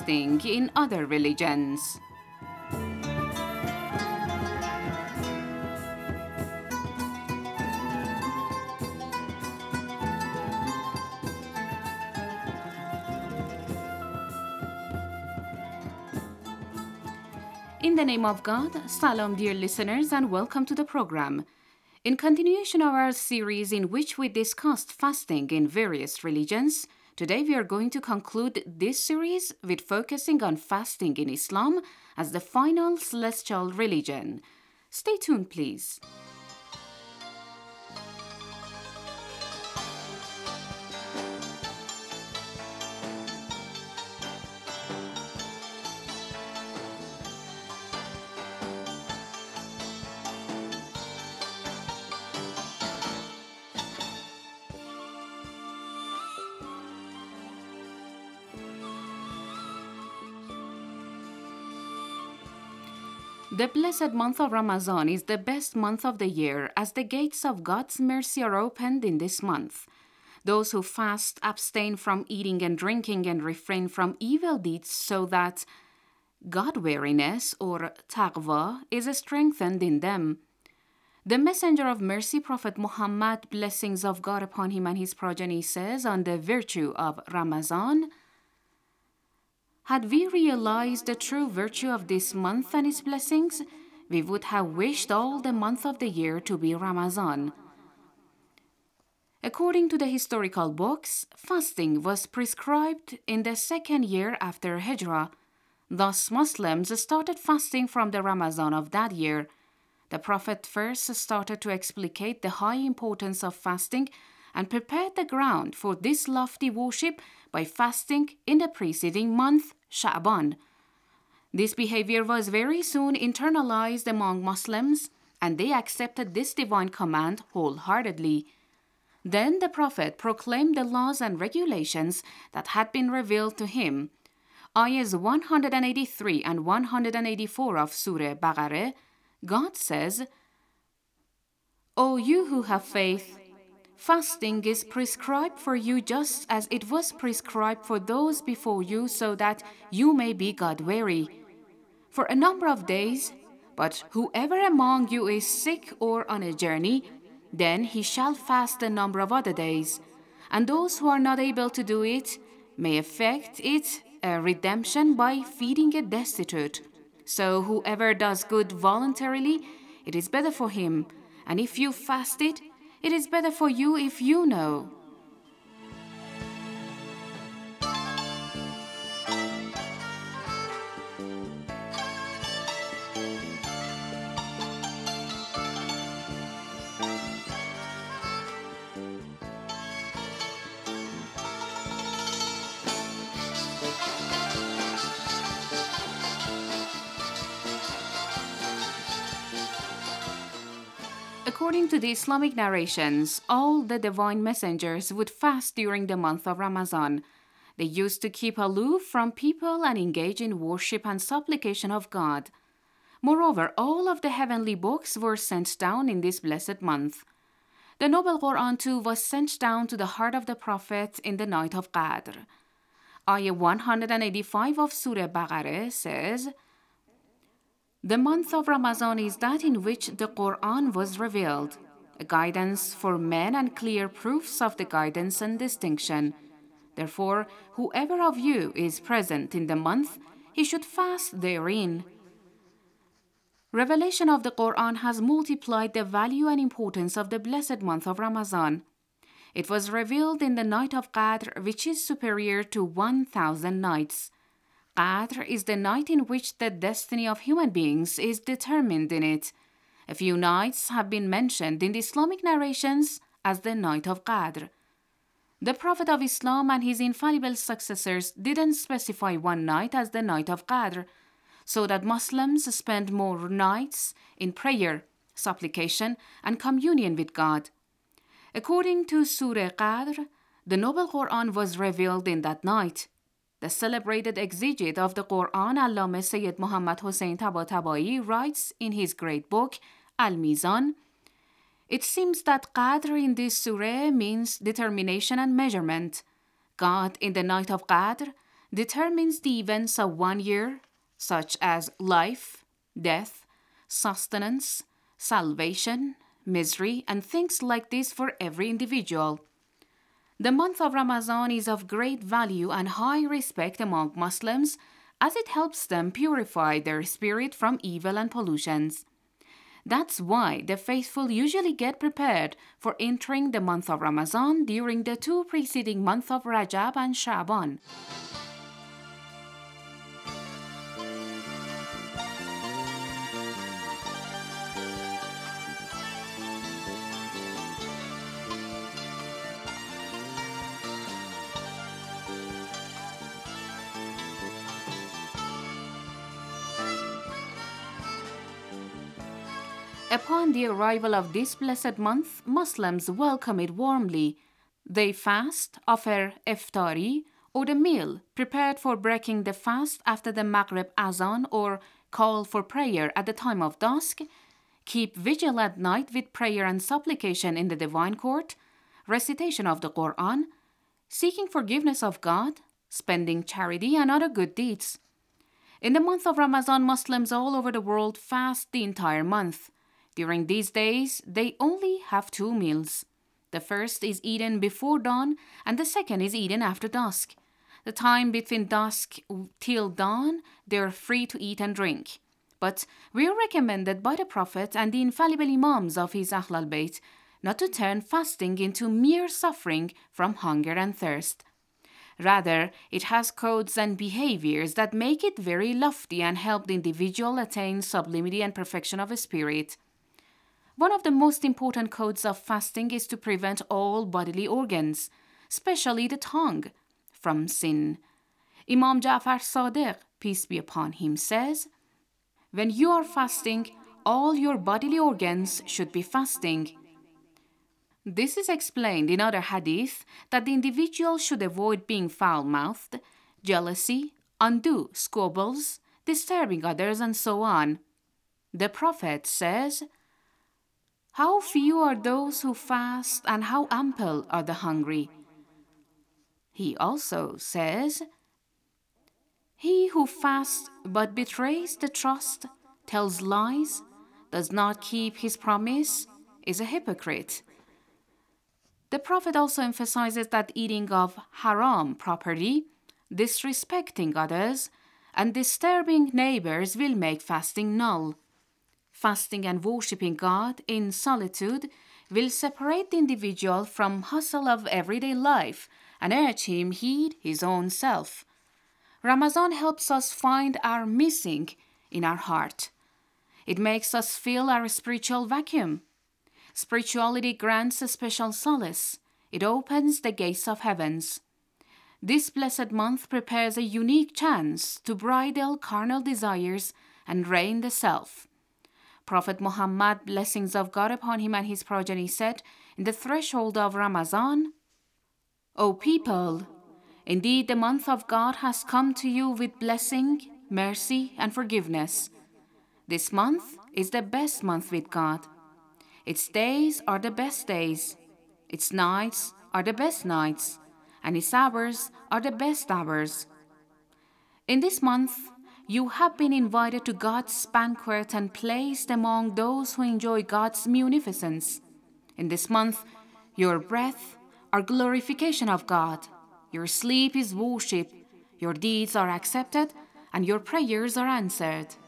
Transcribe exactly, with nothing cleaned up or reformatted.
fasting in other religions. In the name of God, Salam dear listeners, and welcome to the program. In continuation of our series in which we discussed fasting in various religions, today we are going to conclude this series with focusing on fasting in Islam as the final celestial religion. Stay tuned, please. The blessed month of Ramadan is the best month of the year, as the gates of God's mercy are opened in this month. Those who fast abstain from eating and drinking and refrain from evil deeds so that God-wariness or taqwa is strengthened in them. The Messenger of Mercy, Prophet Muhammad, blessings of God upon him and his progeny, says on the virtue of Ramadan, "Had we realized the true virtue of this month and its blessings, we would have wished all the month of the year to be Ramadan." According to the historical books, fasting was prescribed in the second year after Hijrah. Thus, Muslims started fasting from the Ramadan of that year. The Prophet first started to explicate the high importance of fasting and prepared the ground for this lofty worship by fasting in the preceding month, Sha'ban. This behavior was very soon internalized among Muslims, and they accepted this divine command wholeheartedly. Then the Prophet proclaimed the laws and regulations that had been revealed to him. Ayahs one hundred eighty-three and one hundred eighty-four of Surah Baqarah, God says, "O you who have faith, fasting is prescribed for you just as it was prescribed for those before you so that you may be God-wary for a number of days, but whoever among you is sick or on a journey, then he shall fast a number of other days, and those who are not able to do it may effect it a redemption by feeding a destitute. So whoever does good voluntarily, it is better for him, and if you fast it, it is better for you if you know." According to the Islamic narrations, all the divine messengers would fast during the month of Ramadan. They used to keep aloof from people and engage in worship and supplication of God. Moreover, all of the heavenly books were sent down in this blessed month. The Noble Quran too was sent down to the heart of the Prophet in the night of Qadr. Ayah one hundred eighty-five of Surah Baqarah says, "The month of Ramadan is that in which the Quran was revealed, a guidance for men and clear proofs of the guidance and distinction. Therefore, whoever of you is present in the month, he should fast therein." Revelation of the Quran has multiplied the value and importance of the blessed month of Ramadan. It was revealed in the night of Qadr, which is superior to one thousand nights. Qadr is the night in which the destiny of human beings is determined in it. A few nights have been mentioned in the Islamic narrations as the night of Qadr. The Prophet of Islam and his infallible successors didn't specify one night as the night of Qadr, so that Muslims spend more nights in prayer, supplication, and communion with God. According to Surah Qadr, the Noble Quran was revealed in that night. The celebrated exegete of the Quran, Allama Sayyid Muhammad Hussain Tabatabai, writes in his great book, Al-Mizan, "It seems that Qadr in this surah means determination and measurement. God, in the night of Qadr, determines the events of one year, such as life, death, sustenance, salvation, misery, and things like this for every individual. The month of Ramadan is of great value and high respect among Muslims as it helps them purify their spirit from evil and pollutions. That's why the faithful usually get prepared for entering the month of Ramadan during the two preceding months of Rajab and Sha'ban. Upon the arrival of this blessed month, Muslims welcome it warmly. They fast, offer iftari, or the meal prepared for breaking the fast after the Maghrib azan or call for prayer at the time of dusk, keep vigil at night with prayer and supplication in the divine court, recitation of the Quran, seeking forgiveness of God, spending charity and other good deeds. In the month of Ramadan, Muslims all over the world fast the entire month. During these days, they only have two meals. The first is eaten before dawn, and the second is eaten after dusk. The time between dusk till dawn, they are free to eat and drink. But we are recommended by the Prophet and the infallible Imams of his Ahl al-Bayt not to turn fasting into mere suffering from hunger and thirst. Rather, it has codes and behaviors that make it very lofty and help the individual attain sublimity and perfection of spirit. One of the most important codes of fasting is to prevent all bodily organs, especially the tongue, from sin. Imam Ja'far Sadiq, peace be upon him, says, "When you are fasting, all your bodily organs should be fasting." This is explained in other hadith that the individual should avoid being foul-mouthed, jealousy, undue squabbles, disturbing others, and so on. The Prophet says, "How few are those who fast, and how ample are the hungry." He also says, "He who fasts but betrays the trust, tells lies, does not keep his promise, is a hypocrite." The Prophet also emphasizes that eating of haram property, disrespecting others, and disturbing neighbors will make fasting null. Fasting and worshipping God in solitude will separate the individual from hustle of everyday life and urge him heed his own self. Ramadan helps us find our missing in our heart. It makes us fill our spiritual vacuum. Spirituality grants a special solace. It opens the gates of heavens. This blessed month prepares a unique chance to bridle carnal desires and rein the self. Prophet Muhammad, blessings of God upon him and his progeny, said in the threshold of Ramadan, "O people, indeed the month of God has come to you with blessing, mercy, and forgiveness. This month is the best month with God. Its days are the best days, its nights are the best nights, and its hours are the best hours. In this month, you have been invited to God's banquet and placed among those who enjoy God's munificence. In this month, your breath are glorification of God, your sleep is worship, your deeds are accepted, and your prayers are answered."